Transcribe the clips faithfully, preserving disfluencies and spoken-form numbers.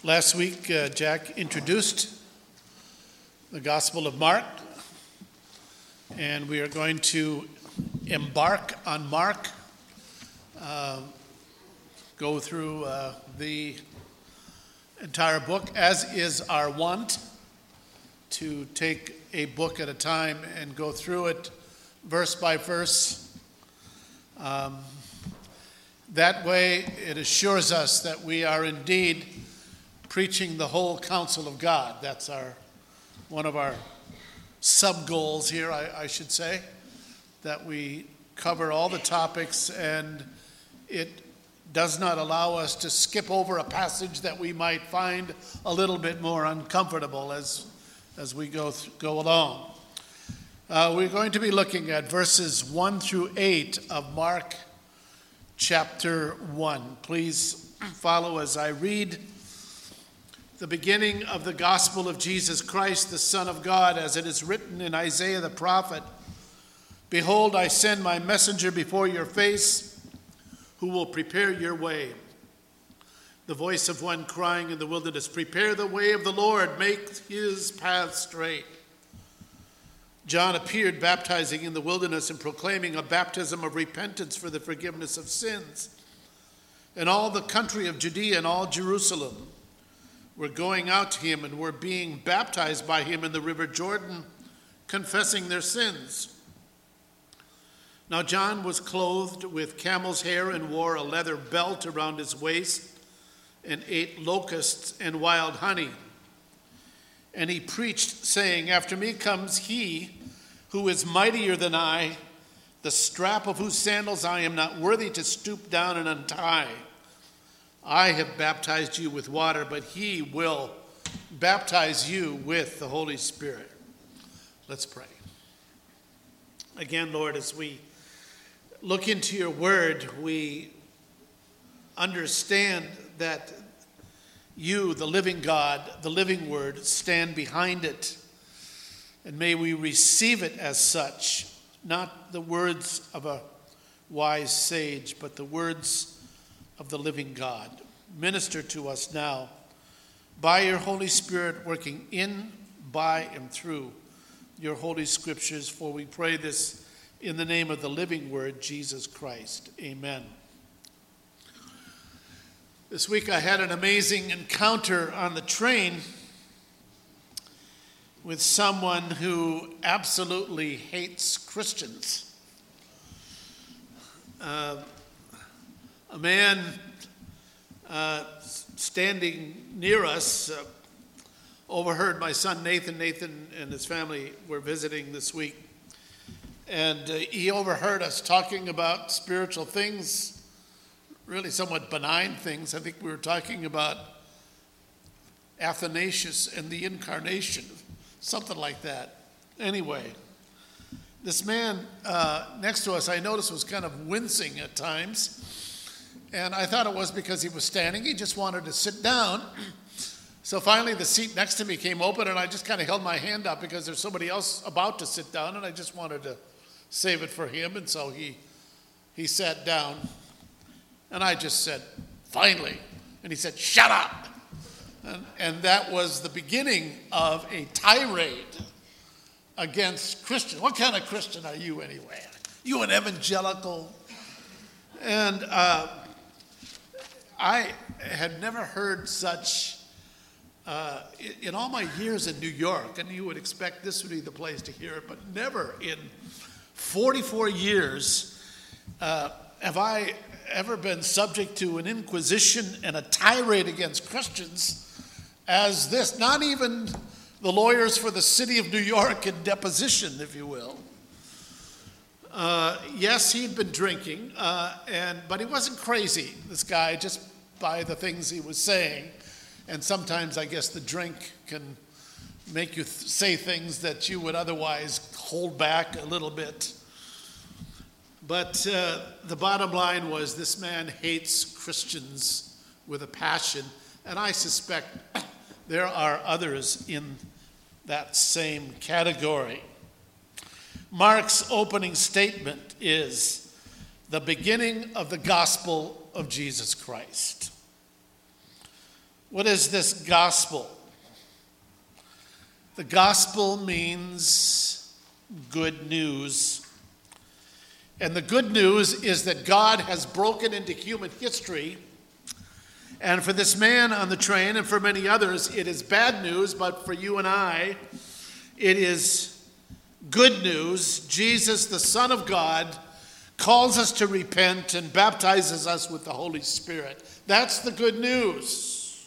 Last week, uh, Jack introduced the Gospel of Mark, and we are going to embark on Mark, uh, go through uh, the entire book, as is our wont, to take a book at a time and go through it verse by verse. Um, that way, it assures us that we are indeed preaching the whole counsel of God. That's our one of our sub-goals here, I, I should say, that we cover all the topics, and it does not allow us to skip over a passage that we might find a little bit more uncomfortable as, as we go, th- go along. Uh, we're going to be looking at verses one through eight of Mark chapter one. Please follow as I read the beginning of the gospel of Jesus Christ, the Son of God, as it is written in Isaiah the prophet. Behold, I send my messenger before your face, who will prepare your way. The voice of one crying in the wilderness, prepare the way of the Lord, make his path straight. John appeared baptizing in the wilderness and proclaiming a baptism of repentance for the forgiveness of sins. And all the country of Judea and all Jerusalem were going out to him and were being baptized by him in the river Jordan, confessing their sins. Now John was clothed with camel's hair and wore a leather belt around his waist and ate locusts and wild honey. And he preached, saying, after me comes he who is mightier than I, the strap of whose sandals I am not worthy to stoop down and untie. I have baptized you with water, but he will baptize you with the Holy Spirit. Let's pray. Again, Lord, as we look into your word, we understand that you, the living God, the living word, stand behind it. And may we receive it as such, not the words of a wise sage, but the words of the living God. Minister to us now by your Holy Spirit, working in, by, and through your holy scriptures, for we pray this in the name of the living word, Jesus Christ. Amen. This week I had an amazing encounter on the train with someone who absolutely hates Christians. Uh, A man uh, standing near us uh, overheard my son Nathan. Nathan and his family were visiting this week. And uh, he overheard us talking about spiritual things, really somewhat benign things. I think we were talking about Athanasius and the incarnation, something like that. Anyway, this man uh, next to us, I noticed, was kind of wincing at times. And I thought it was because he was standing. He just wanted to sit down. So finally the seat next to me came open, and I just kind of held my hand up because there's somebody else about to sit down, and I just wanted to save it for him. And so he he sat down, and I just said, finally. And he said, shut up. And, and that was the beginning of a tirade against Christians. What kind of Christian are you anyway? You an evangelical? And uh, I had never heard such, uh, in all my years in New York, and you would expect this would be the place to hear it, but never in forty-four years uh, have I ever been subject to an inquisition and a tirade against Christians as this. Not even the lawyers for the city of New York in deposition, if you will. Uh, yes, he'd been drinking, uh, and but he wasn't crazy, this guy, just by the things he was saying. And sometimes I guess the drink can make you th- say things that you would otherwise hold back a little bit. But uh, the bottom line was this man hates Christians with a passion, and I suspect there are others in that same category. Mark's opening statement is the beginning of the gospel of Jesus Christ. What is this gospel? The gospel means good news. And the good news is that God has broken into human history. And for this man on the train and for many others, it is bad news, but for you and I, it is good news. Jesus, the Son of God, calls us to repent and baptizes us with the Holy Spirit. That's the good news.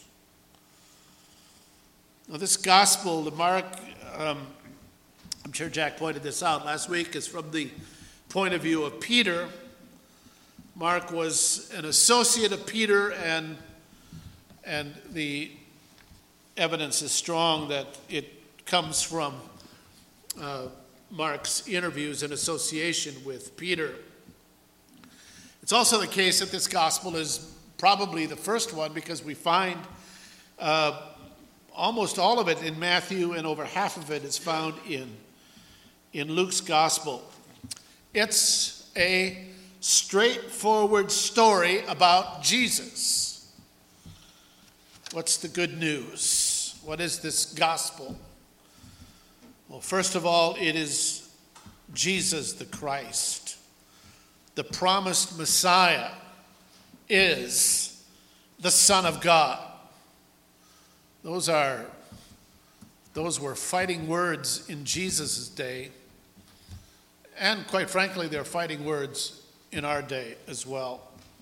Now, this gospel, the Mark, um, I'm sure Jack pointed this out last week, is from the point of view of Peter. Mark was an associate of Peter, and and the evidence is strong that it comes from uh, Mark's interviews and association with Peter. It's also the case that this gospel is probably the first one because we find uh, almost all of it in Matthew, and over half of it is found in, in Luke's gospel. It's a straightforward story about Jesus. What's the good news? What is this gospel? Well, first of all, it is Jesus the Christ. The promised Messiah is the Son of God. Those are, those were fighting words in Jesus' day. And quite frankly, they're fighting words in our day as well.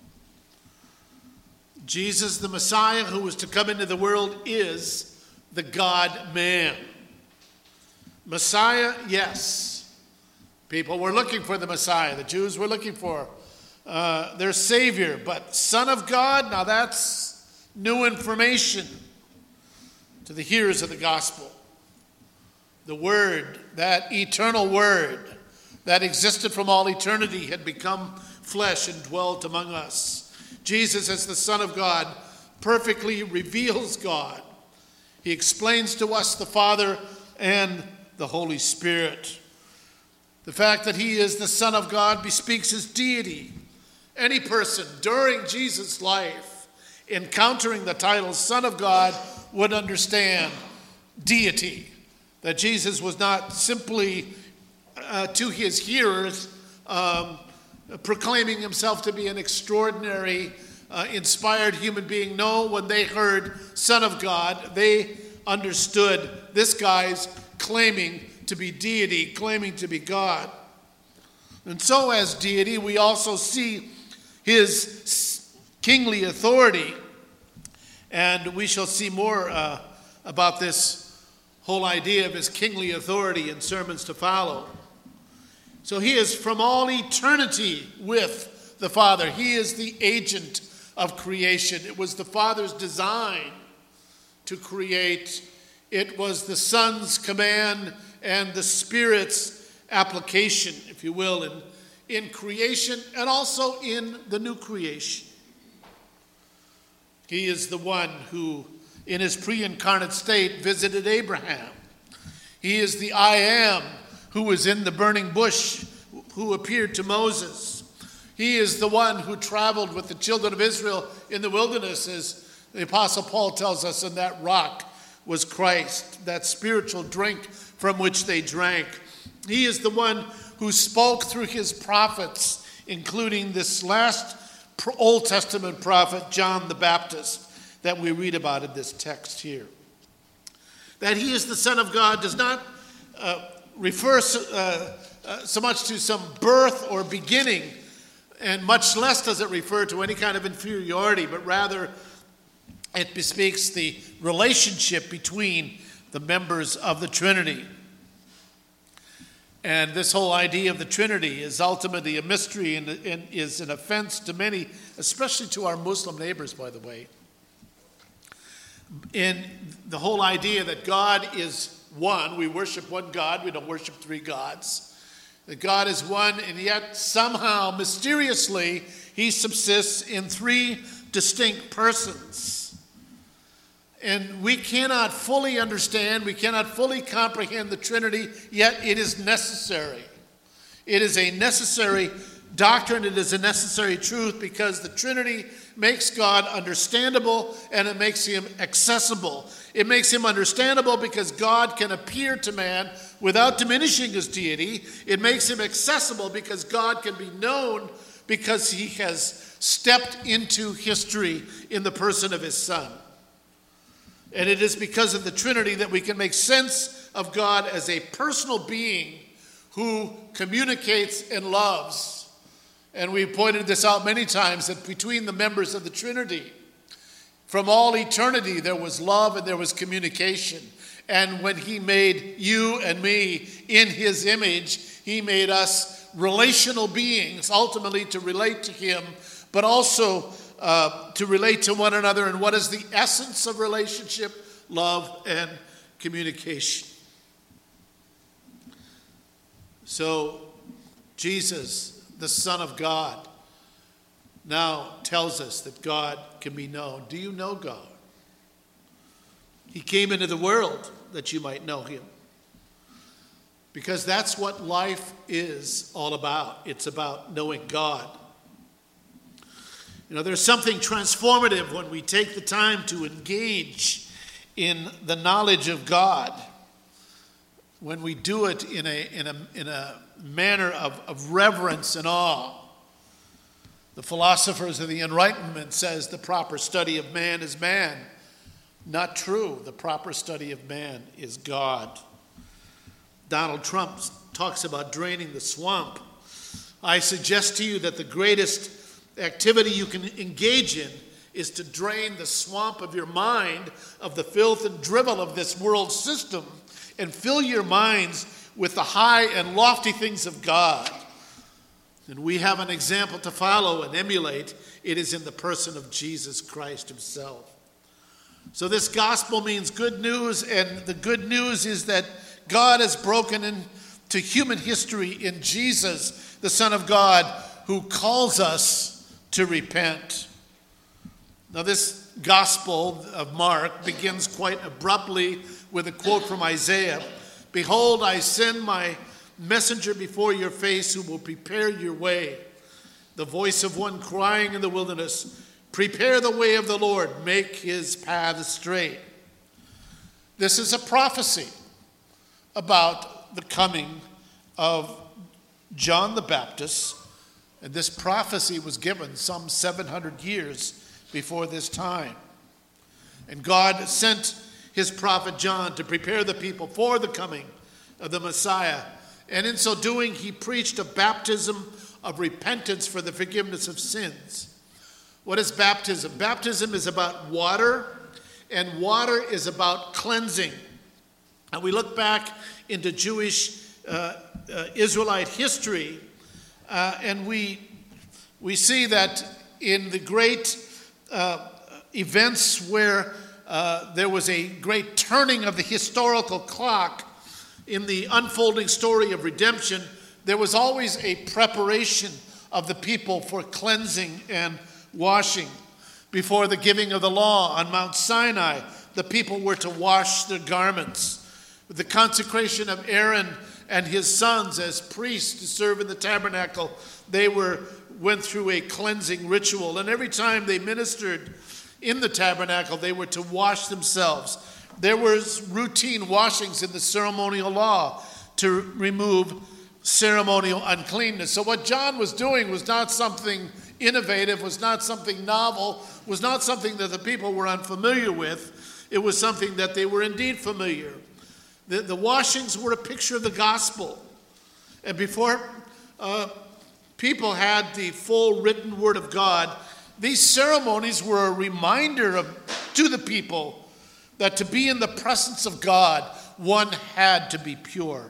Jesus, the Messiah who was to come into the world, is the God-man. Messiah, yes. People were looking for the Messiah. The Jews were looking for uh, their Savior. But Son of God, now that's new information to the hearers of the gospel. The Word, that eternal Word that existed from all eternity, had become flesh and dwelt among us. Jesus, as the Son of God, perfectly reveals God. He explains to us the Father and the Holy Spirit. The fact that he is the Son of God bespeaks his deity. Any person during Jesus' life encountering the title Son of God would understand deity. That Jesus was not simply uh, to his hearers um, proclaiming himself to be an extraordinary, uh, inspired human being. No, when they heard Son of God, they understood this guy's claiming to be deity, claiming to be God. And so as deity, we also see his kingly authority. And we shall see more uh, about this whole idea of his kingly authority in sermons to follow. So he is from all eternity with the Father. He is the agent of creation. It was the Father's design to create. It was the Son's command and the Spirit's application, if you will, in, in creation and also in the new creation. He is the one who, in his pre-incarnate state, visited Abraham. He is the I Am who was in the burning bush, who appeared to Moses. He is the one who traveled with the children of Israel in the wilderness, as the Apostle Paul tells us, and that rock was Christ, that spiritual drink from which they drank. He is the one who spoke through his prophets, including this last Old Testament prophet, John the Baptist, that we read about in this text here. That he is the Son of God does not uh, refer so, uh, uh, so much to some birth or beginning, and much less does it refer to any kind of inferiority, but rather it bespeaks the relationship between the members of the Trinity. And this whole idea of the Trinity is ultimately a mystery and, and is an offense to many, especially to our Muslim neighbors, by the way. In the whole idea that God is one, we worship one God, we don't worship three gods. That God is one, and yet somehow, mysteriously, he subsists in three distinct persons. And we cannot fully understand, we cannot fully comprehend the Trinity, yet it is necessary. It is a necessary doctrine. It is a necessary truth because the Trinity makes God understandable and it makes him accessible. It makes him understandable because God can appear to man without diminishing his deity. It makes him accessible because God can be known because he has stepped into history in the person of his Son. And it is because of the Trinity that we can make sense of God as a personal being who communicates and loves. And we've pointed this out many times, that between the members of the Trinity, from all eternity, there was love and there was communication. And when he made you and me in his image, he made us relational beings, ultimately to relate to him, but also uh, to relate to one another. And what is the essence of relationship? Love and communication. So Jesus, the Son of God, now tells us that God can be known. Do you know God? He came into the world that you might know him. Because that's what life is all about. It's about knowing God. You know, there's something transformative when we take the time to engage in the knowledge of God. When we do it in a, in a, in a manner of, of reverence and awe. The philosophers of the Enlightenment says the proper study of man is man. Not true. The proper study of man is God. Donald Trump talks about draining the swamp. I suggest to you that the greatest activity you can engage in is to drain the swamp of your mind of the filth and drivel of this world system and fill your minds with the high and lofty things of God. And we have an example to follow and emulate. It is in the person of Jesus Christ himself. So this gospel means good news, and the good news is that God has broken into human history in Jesus, the Son of God, who calls us to repent. Now this gospel of Mark begins quite abruptly with a quote from Isaiah. Behold, I send my messenger before your face who will prepare your way. The voice of one crying in the wilderness, prepare the way of the Lord, make his path straight. This is a prophecy about the coming of John the Baptist. And this prophecy was given some seven hundred years before this time. And God sent his prophet John to prepare the people for the coming of the Messiah. And in so doing, he preached a baptism of repentance for the forgiveness of sins. What is baptism? Baptism is about water, and water is about cleansing. And we look back into Jewish uh, uh, Israelite history, uh, and we we see that in the great uh, events where uh, there was a great turning of the historical clock in the unfolding story of redemption, there was always a preparation of the people for cleansing and washing. Before the giving of the law on Mount Sinai, the people were to wash their garments. With the consecration of Aaron and his sons as priests to serve in the tabernacle, they were went through a cleansing ritual. And every time they ministered in the tabernacle, they were to wash themselves. There was routine washings in the ceremonial law to remove ceremonial uncleanness. So what John was doing was not something innovative, was not something novel, was not something that the people were unfamiliar with. It was something that they were indeed familiar. The, the washings were a picture of the gospel. And before uh, people had the full written word of God, these ceremonies were a reminder of, to the people that to be in the presence of God, one had to be pure.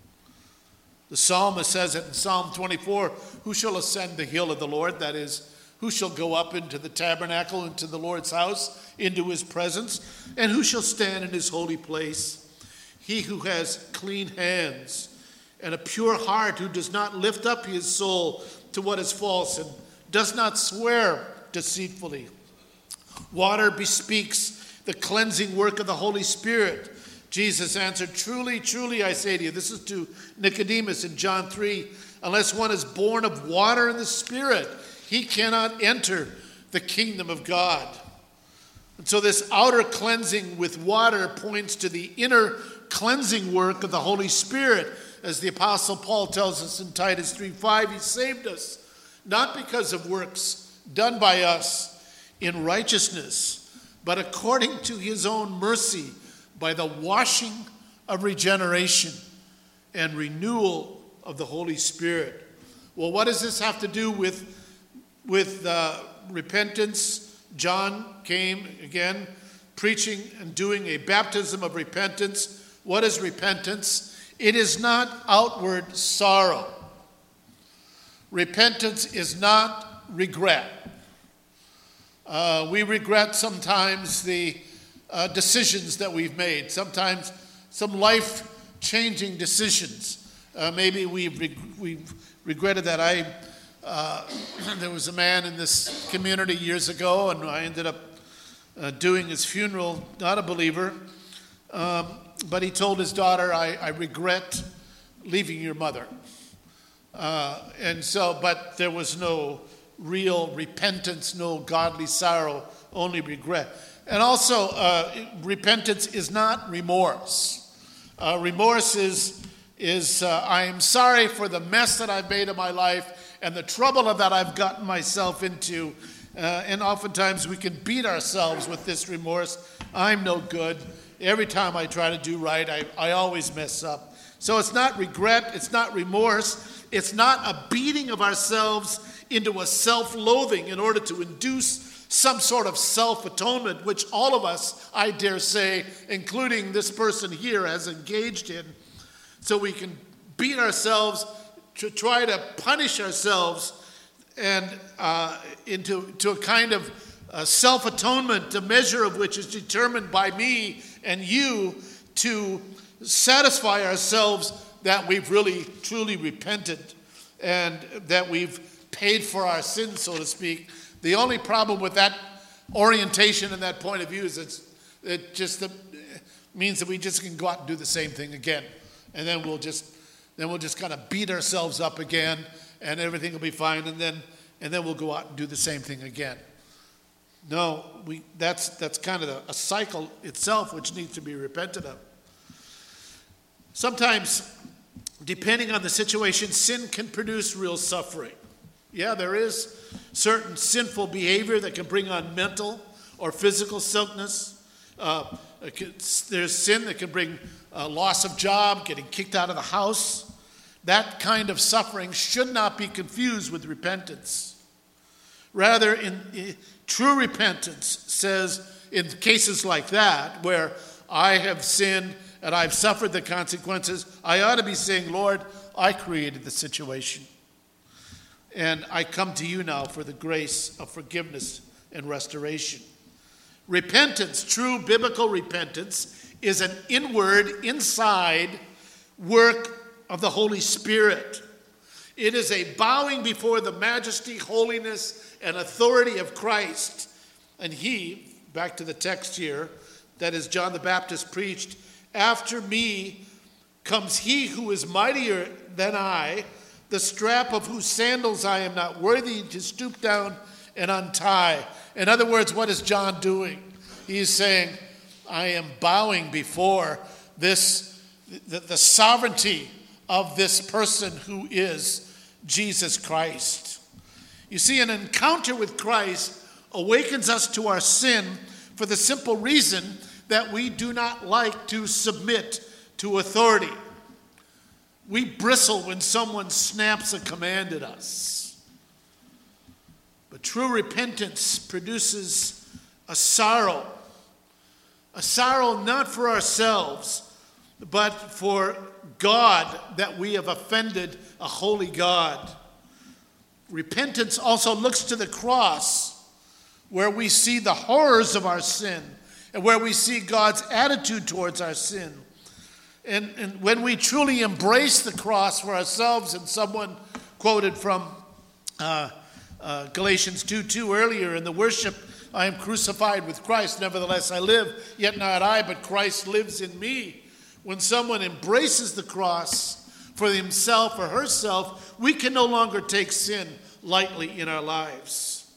The psalmist says it in Psalm twenty-four, who shall ascend the hill of the Lord? That is, who shall go up into the tabernacle, into the Lord's house, into his presence? And who shall stand in his holy place? He who has clean hands and a pure heart, who does not lift up his soul to what is false and does not swear deceitfully. Water bespeaks the cleansing work of the Holy Spirit. Jesus answered, truly, truly, I say to you, this is to Nicodemus in John three unless one is born of water and the Spirit, he cannot enter the kingdom of God. And so this outer cleansing with water points to the inner cleansing work of the Holy Spirit. As the Apostle Paul tells us in Titus three five, he saved us, not because of works done by us in righteousness, but according to his own mercy, by the washing of regeneration and renewal of the Holy Spirit. Well, what does this have to do with, with uh, repentance? John came again preaching and doing a baptism of repentance. What is repentance? It is not outward sorrow. Repentance is not regret. Uh, we regret sometimes the uh, decisions that we've made, sometimes some life-changing decisions. Uh, maybe we've, reg- we've regretted that. I uh, there was a man in this community years ago, and I ended up uh, doing his funeral, not a believer, um, but he told his daughter, I, I regret leaving your mother. Uh, and so, but there was no real repentance, no godly sorrow, only regret. And also, uh, repentance is not remorse. Uh, remorse is, is uh, I am sorry for the mess that I've made of my life and the trouble that I've gotten myself into. Uh, and oftentimes we can beat ourselves with this remorse. I'm no good. Every time I try to do right, I, I always mess up. So it's not regret, it's not remorse, it's not a beating of ourselves into a self-loathing in order to induce some sort of self-atonement, which all of us, I dare say, including this person here, has engaged in. So we can beat ourselves, to try to punish ourselves, and uh, into to a kind of uh, self-atonement, the measure of which is determined by me and you, to satisfy ourselves that we've really, truly repented and that we've paid for our sins, so to speak. The only problem with that orientation and that point of view is it's, it just uh, means that we just can go out and do the same thing again. And then we'll just then we'll just kind of beat ourselves up again, and everything will be fine, and then and then we'll go out and do the same thing again. No, we that's that's kind of a, a cycle itself which needs to be repented of. Sometimes, depending on the situation, sin can produce real suffering. Yeah, there is certain sinful behavior that can bring on mental or physical sickness. Uh, there's sin that can bring uh, loss of job, getting kicked out of the house. That kind of suffering should not be confused with repentance. Rather, in, in true repentance says, in cases like that, where I have sinned and I've suffered the consequences, I ought to be saying, Lord, I created the situation. And I come to you now for the grace of forgiveness and restoration. Repentance, true biblical repentance, is an inward, inside work of the Holy Spirit. It is a bowing before the majesty, holiness, and authority of Christ. And he, back to the text here, that is John the Baptist preached, after me comes he who is mightier than I, the strap of whose sandals I am not worthy to stoop down and untie. In other words, what is John doing? He's saying, I am bowing before this, the, the sovereignty of this person who is Jesus Christ. You see, an encounter with Christ awakens us to our sin for the simple reason that we do not like to submit to authority. We bristle when someone snaps a command at us. But true repentance produces a sorrow. A sorrow not for ourselves, but for God, that we have offended a holy God. Repentance also looks to the cross, where we see the horrors of our sin and where we see God's attitude towards our sin. And, and when we truly embrace the cross for ourselves, and someone quoted from uh, uh, Galatians two two earlier in the worship, I am crucified with Christ, nevertheless I live, yet not I, but Christ lives in me. When someone embraces the cross for himself or herself, we can no longer take sin lightly in our lives.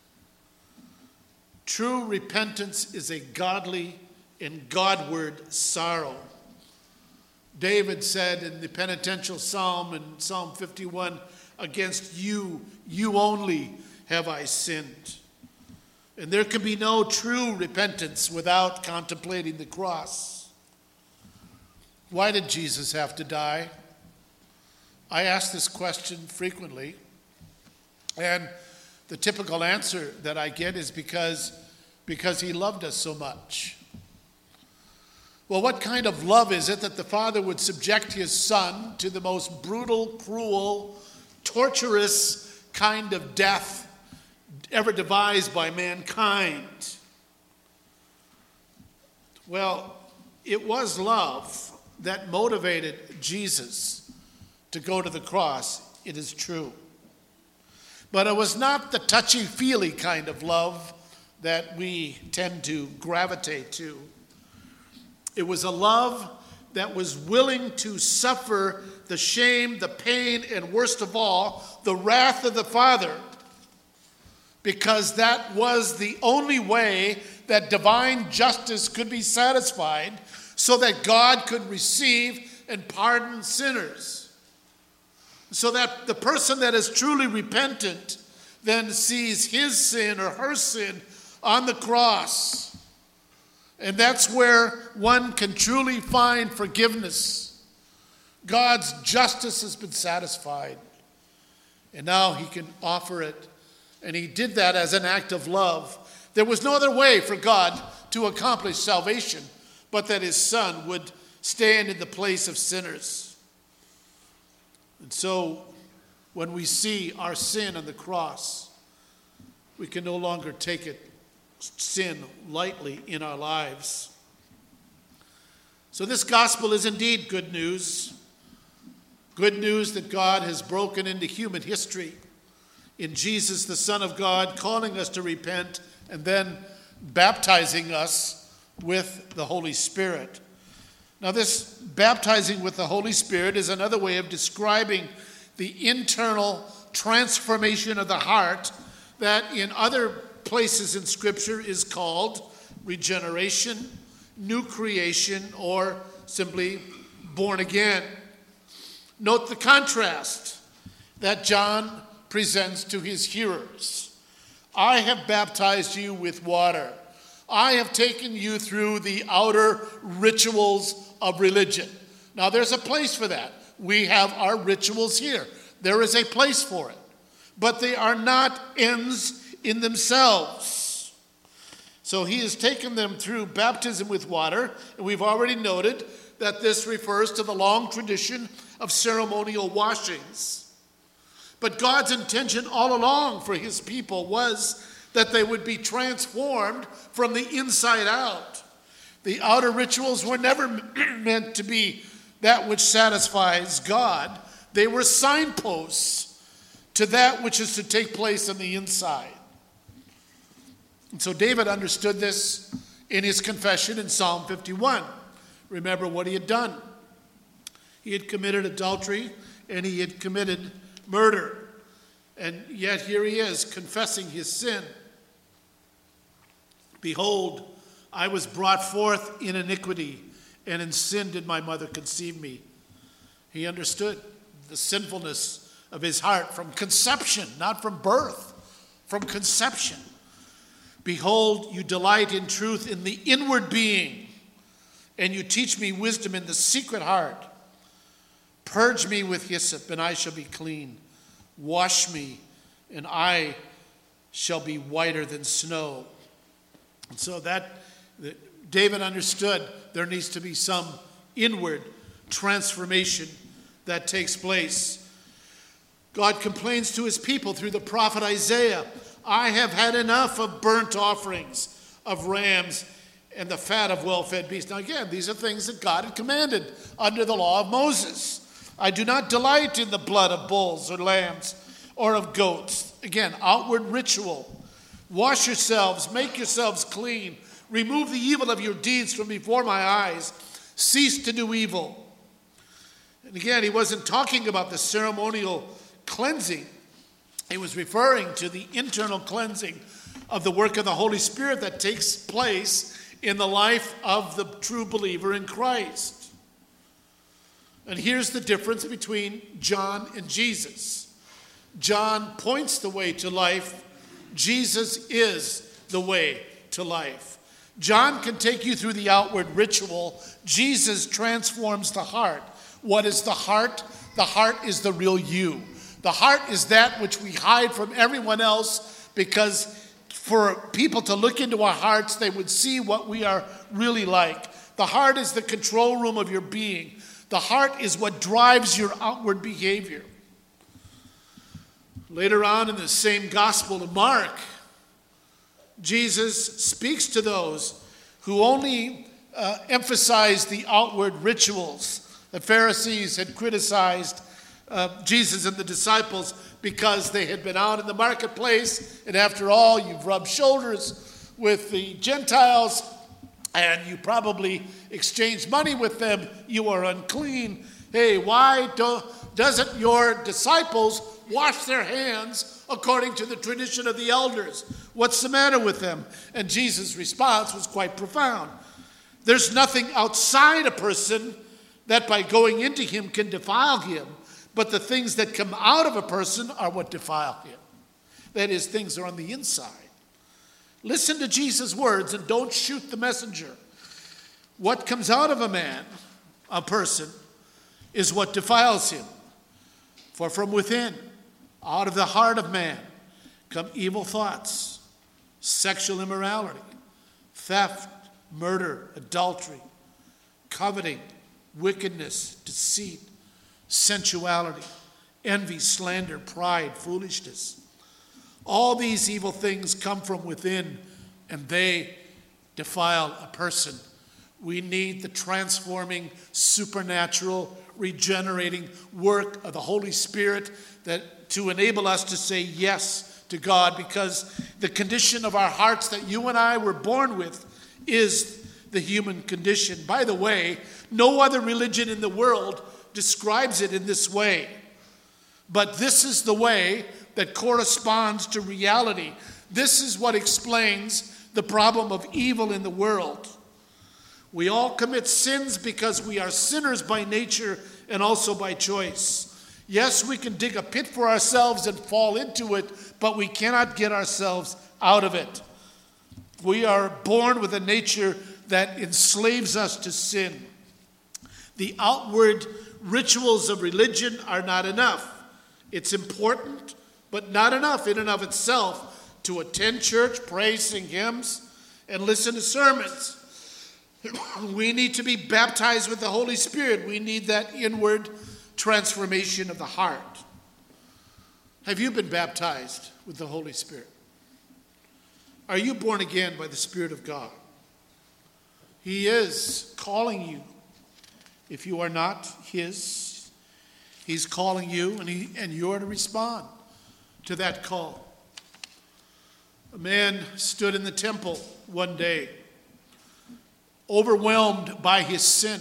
True repentance is a godly and Godward sorrow. David said in the penitential psalm in Psalm fifty-one, against you, you only have I sinned. And there can be no true repentance without contemplating the cross. Why did Jesus have to die? I ask this question frequently, and the typical answer that I get is because, because he loved us so much. Well, what kind of love is it that the Father would subject his Son to the most brutal, cruel, torturous kind of death ever devised by mankind? Well, it was love that motivated Jesus to go to the cross, it is true. But it was not the touchy-feely kind of love that we tend to gravitate to. It was a love that was willing to suffer the shame, the pain, and worst of all, the wrath of the Father, because that was the only way that divine justice could be satisfied so that God could receive and pardon sinners. So that the person that is truly repentant then sees his sin or her sin on the cross. And that's where one can truly find forgiveness. God's justice has been satisfied. And now he can offer it. And he did that as an act of love. There was no other way for God to accomplish salvation but that his Son would stand in the place of sinners. And so when we see our sin on the cross, we can no longer take it sin lightly in our lives. So this gospel is indeed good news. Good news that God has broken into human history in Jesus, the Son of God, calling us to repent and then baptizing us with the Holy Spirit. Now, this baptizing with the Holy Spirit is another way of describing the internal transformation of the heart that in other places in Scripture is called regeneration, new creation, or simply born again. Note the contrast that John presents to his hearers. I have baptized you with water. I have taken you through the outer rituals of religion. Now, there's a place for that. We have our rituals here. There is a place for it. But they are not ends in themselves. So he has taken them through baptism with water, and we've already noted that this refers to the long tradition of ceremonial washings. But God's intention all along for his people was that they would be transformed from the inside out. The outer rituals were never meant to be that which satisfies God. They were signposts to that which is to take place on the inside. And so David understood this in his confession in Psalm fifty-one. Remember what he had done. He had committed adultery and he had committed murder. And yet here he is confessing his sin. Behold, I was brought forth in iniquity, and in sin did my mother conceive me. He understood the sinfulness of his heart from conception, not from birth, from conception. Behold, you delight in truth in the inward being, and you teach me wisdom in the secret heart. Purge me with hyssop, and I shall be clean. Wash me, and I shall be whiter than snow. And so that, that David understood there needs to be some inward transformation that takes place. God complains to his people through the prophet Isaiah, I have had enough of burnt offerings, of rams, and the fat of well-fed beasts. Now again, these are things that God had commanded under the law of Moses. I do not delight in the blood of bulls or lambs or of goats. Again, outward ritual. Wash yourselves, make yourselves clean. Remove the evil of your deeds from before my eyes. Cease to do evil. And again, he wasn't talking about the ceremonial cleansing. He was referring to the internal cleansing of the work of the Holy Spirit that takes place in the life of the true believer in Christ. And here's the difference between John and Jesus. John points the way to life. Jesus is the way to life. John can take you through the outward ritual. Jesus transforms the heart. What is the heart? The heart is the real you. The heart is that which we hide from everyone else, because for people to look into our hearts, they would see what we are really like. The heart is the control room of your being. The heart is what drives your outward behavior. Later on in the same Gospel of Mark, Jesus speaks to those who only uh, emphasize the outward rituals. The Pharisees had criticized uh, Jesus and the disciples because they had been out in the marketplace, and after all, you've rubbed shoulders with the Gentiles, and you probably exchanged money with them. You are unclean. Hey, why do, doesn't your disciples wash their hands according to the tradition of the elders? What's the matter with them? And Jesus' response was quite profound. There's nothing outside a person that by going into him can defile him, but the things that come out of a person are what defile him. That is, things are on the inside. Listen to Jesus' words and don't shoot the messenger. What comes out of a man, a person, is what defiles him. For from within, out of the heart of man, come evil thoughts, sexual immorality, theft, murder, adultery, coveting, wickedness, deceit, sensuality, envy, slander, pride, foolishness. All these evil things come from within, and they defile a person. We need the transforming, supernatural, regenerating work of the Holy Spirit that to enable us to say yes to God, because the condition of our hearts that you and I were born with is the human condition. By the way, no other religion in the world describes it in this way. But this is the way that corresponds to reality. This is what explains the problem of evil in the world. We all commit sins because we are sinners by nature and also by choice. Yes, we can dig a pit for ourselves and fall into it, but we cannot get ourselves out of it. We are born with a nature that enslaves us to sin. The outward rituals of religion are not enough. It's important, but not enough in and of itself to attend church, pray, sing hymns, and listen to sermons. We need to be baptized with the Holy Spirit. We need that inward transformation of the heart. Have you been baptized with the Holy Spirit? Are you born again by the Spirit of God? He is calling you. If you are not his, he's calling you, and, he, and you're to respond to that call. A man stood in the temple one day, overwhelmed by his sin.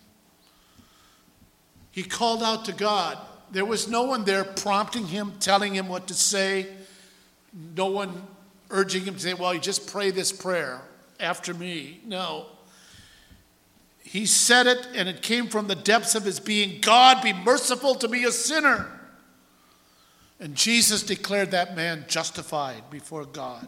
He called out to God. There was no one there prompting him, telling him what to say. No one urging him to say, well, you just pray this prayer after me. No. He said it, and it came from the depths of his being. God, be merciful to me, a sinner. And Jesus declared that man justified before God.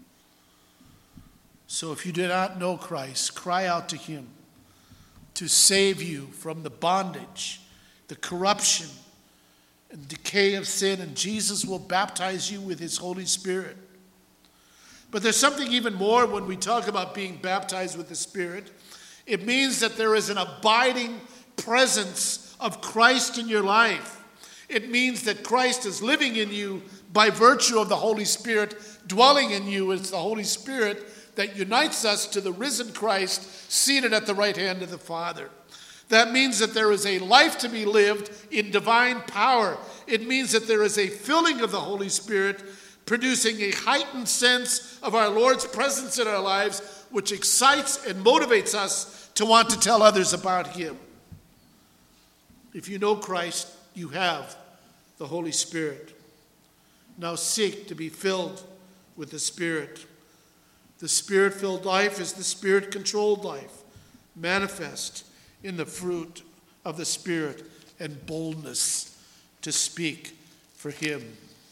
So if you do not know Christ, cry out to him to save you from the bondage, the corruption, and decay of sin, and Jesus will baptize you with his Holy Spirit. But there's something even more when we talk about being baptized with the Spirit. It means that there is an abiding presence of Christ in your life. It means that Christ is living in you by virtue of the Holy Spirit dwelling in you. It's the Holy Spirit that unites us to the risen Christ seated at the right hand of the Father. That means that there is a life to be lived in divine power. It means that there is a filling of the Holy Spirit producing a heightened sense of our Lord's presence in our lives, which excites and motivates us to want to tell others about him. If you know Christ, you have the Holy Spirit. Now seek to be filled with the Spirit. The Spirit-filled life is the Spirit-controlled life, manifest in the fruit of the Spirit and boldness to speak for him.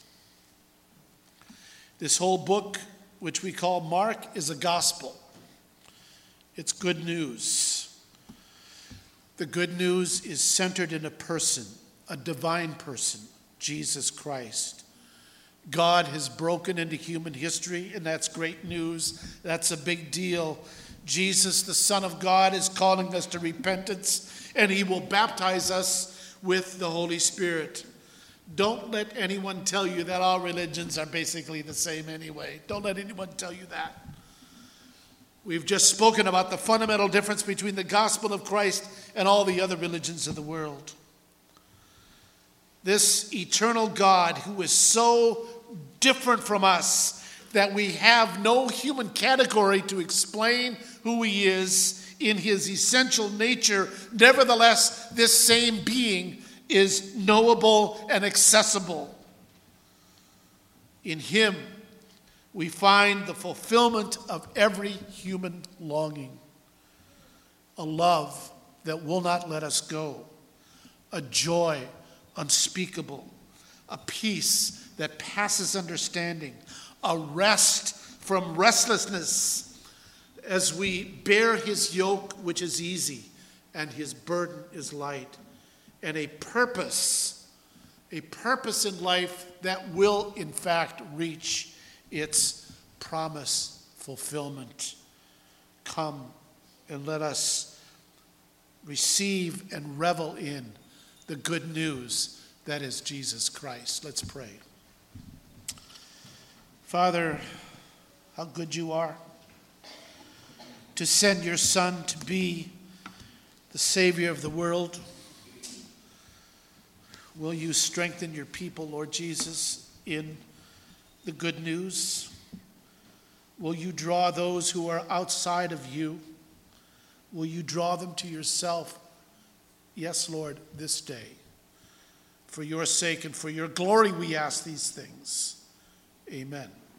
This whole book, which we call Mark, is a gospel. It's good news. The good news is centered in a person, a divine person, Jesus Christ. God has broken into human history, and that's great news. That's a big deal. Jesus, the Son of God, is calling us to repentance, and he will baptize us with the Holy Spirit. Don't let anyone tell you that all religions are basically the same anyway. Don't let anyone tell you that. We've just spoken about the fundamental difference between the gospel of Christ and all the other religions of the world. This eternal God who is so different from us that we have no human category to explain who he is in his essential nature, nevertheless, this same being is knowable and accessible. In him, we find the fulfillment of every human longing, a love that will not let us go, a joy unspeakable, a peace that passes understanding, a rest from restlessness as we bear his yoke, which is easy, and his burden is light, and a purpose, a purpose in life that will, in fact, reach its promise fulfillment. Come and let us receive and revel in the good news that is Jesus Christ. Let's pray. Father, how good you are to send your Son to be the Savior of the world. Will you strengthen your people, Lord Jesus, in the good news? Will you draw those who are outside of you? Will you draw them to yourself? Yes, Lord, this day. For your sake and for your glory we ask these things. Amen.